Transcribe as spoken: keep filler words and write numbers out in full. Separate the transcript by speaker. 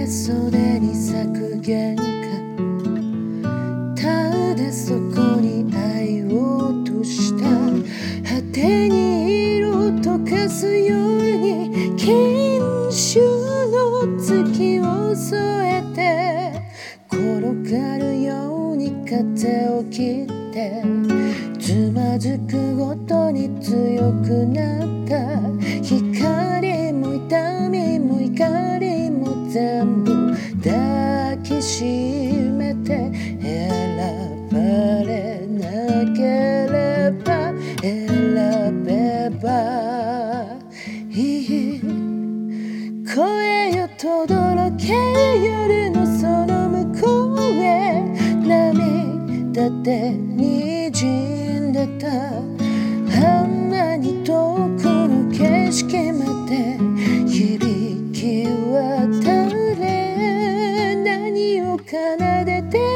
Speaker 1: 袖に咲く喧嘩、ただそこに会おうとした。果てに色溶かす夜に金秋の月を添えて、転がるように肩を切って、つまずくごとに強くなった。光も痛みも怒りも全部抱きしめて、選ばれなければ選べばいい。声よ轟け、夜のその向こうへ。涙で滲んでた。あんなに遠くの景色まで響き渡れ。何を奏でて